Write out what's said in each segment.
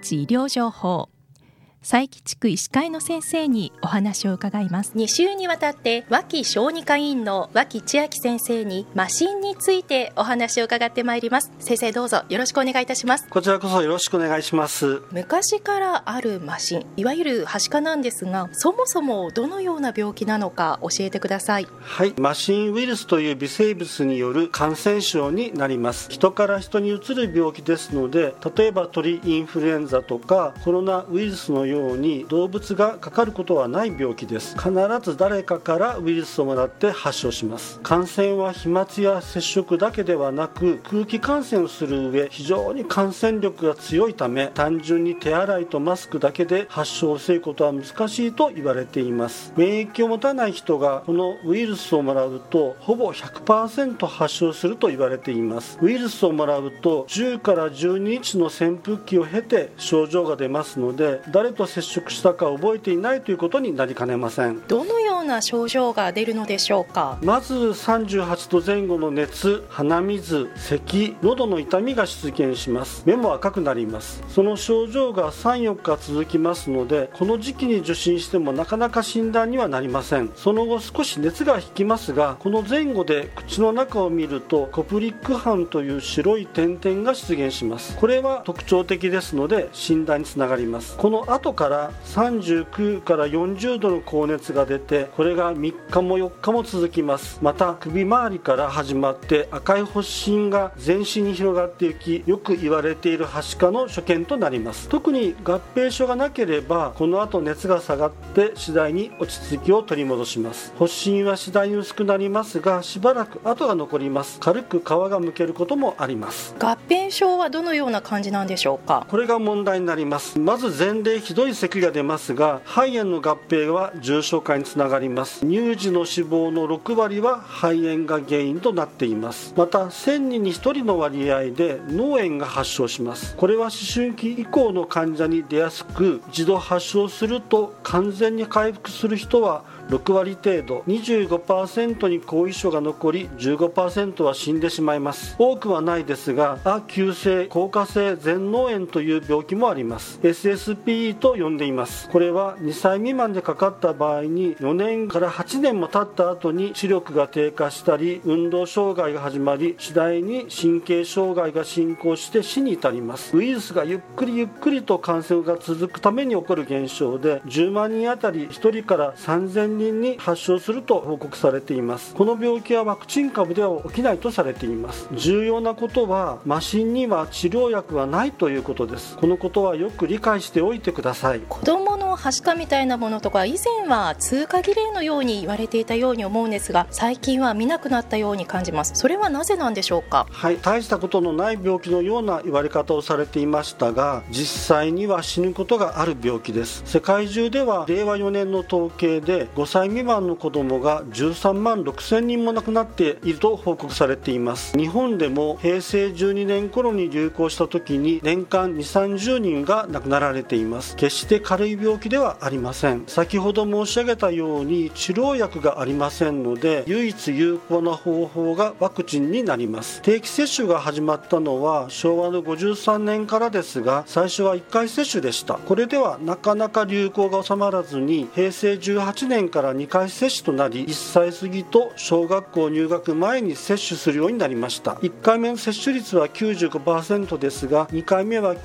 日医療情報、佐伯地区医師会の先生にお話を伺います。 2週にわたって脇小児科医院の脇千秋先生にマシンについてお話を伺ってまいります。先生、どうぞよろしくお願いいたします。 こちらこそよろしくお願いします。 昔からあるマシン、いわゆるはしかなんですが、そもそもどのような病気なのか教えてください。 はい、マシンウイルスという微生物による感染症になります。人から人にうつる病気ですので、例えば鳥インフルエンザとかコロナウイルスのように動物がかかることはない病気です。必ず誰かからウイルスをもらって発症します。感染は飛沫や接触だけではなく、空気感染をする上、非常に感染力が強いため、単純に手洗いとマスクだけで発症を防ぐことは難しいと言われています。免疫を持たない人がこのウイルスをもらうとほぼ 100% 発症すると言われています。ウイルスをもらうと10から12日の潜伏期を経て症状が出ますので、誰と接触したか覚えていないということになりかねません。 どのような症状が出るのでしょうか。 まず38度前後の熱、鼻水、咳、喉の痛みが出現します。目も赤くなります。その症状が 3,4 日続きますので、この時期に受診してもなかなか診断にはなりません。その後少し熱が引きますが、この前後で口の中を見るとコプリック斑という白い点々が出現します。これは特徴的ですので診断につながります。この後から39から40度の高熱が出て、これが3日も4日も続きます。また首周りから始まって赤い発疹が全身に広がっていき、よく言われているはしかの所見となります。特に合併症がなければこの後熱が下がって次第に落ち着きを取り戻します。発疹は次第に薄くなりますが、しばらく跡が残ります。軽く皮がむけることもあります。 合併症はどのような感じなんでしょうか。 これが問題になります。まず前例ひどい咳が出ますが、肺炎の合併は重症化につながります。乳児の死亡の6割は肺炎が原因となっています。また1000人に1人の割合で脳炎が発症します。これは思春期以降の患者に出やすく、一度発症すると完全に回復する人は6割程度、 25% に後遺症が残り 15% は死んでしまいます。多くはないですが、亜急性硬化性全脳炎という病気もあります。 SSPE と呼んでいます。これは2歳未満でかかった場合に4年から8年も経った後に視力が低下したり運動障害が始まり、次第に神経障害が進行して死に至ります。ウイルスがゆっくりゆっくりと感染が続くために起こる現象で、10万人あたり1人から3000人に発症すると報告されています。この病気はワクチン株では起きないとされています。重要なことはマシンには治療薬はないということです。このことはよく理解しておいてください。 子供のはしかみたいなものとか以前は通過儀礼のように言われていたように思うんですが、最近は見なくなったように感じます。それはなぜなんでしょうか。 はい、大したことのない病気のような言われ方をされていましたが、実際には死ぬことがある病気です。世界中では令和4年の統計で5歳未満の子供が13万6千人も亡くなっていると報告されています。日本でも平成12年頃に流行した時に年間 2,30 人が亡くなられています。決して軽い病気ではありません。先ほど申し上げたように治療薬がありませんので、唯一有効な方法がワクチンになります。定期接種が始まったのは昭和の53年からですが、最初は1回接種でした。これではなかなか流行が収まらずに、平成18年から2回接種となり、1歳過ぎと小学校入学前に接種するようになりました。1回目の接種率は 95% ですが、2回目は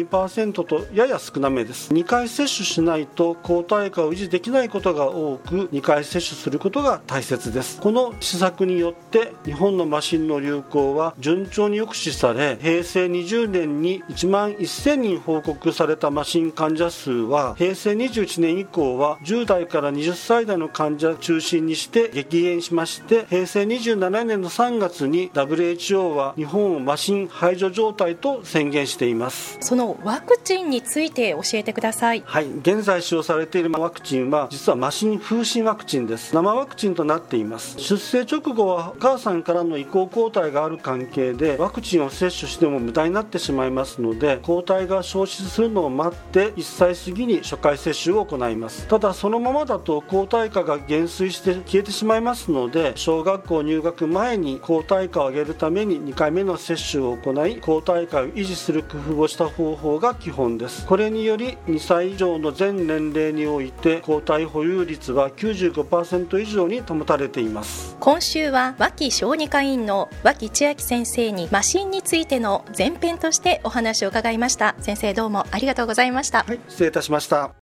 92% とやや少なめです。2回接種しないと抗体価を維持できないことが多く、2回接種することが大切です。この施策によって日本のマシンの流行は順調に抑止され、平成20年に1万1000人報告されたマシン患者数は、平成21年以降は10代から20歳代の患者中心にして激減しまして、平成27年の3月に WHO は日本をマシン排除状態と宣言しています。 そのワクチンについて教えてください。 はい、現在使用されているワクチンは実はマシン風疹ワクチンです。生ワクチンとなっています。出生直後はお母さんからの移行抗体がある関係でワクチンを接種しても無駄になってしまいますので、抗体が消失するのを待って1歳過ぎに初回接種を行います。ただそのままだと抗体価が減衰して消えてしまいますので、小学校入学前に抗体価を上げるために2回目の接種を行い、抗体価を維持する工夫をした方法が基本です。これにより2歳以上の全年齢において抗体保有率は 95% 以上に保たれています。 今週は脇小児科医院の脇千秋先生に麻疹についての前編としてお話を伺いました。先生どうもありがとうございました。 はい、失礼いたしました。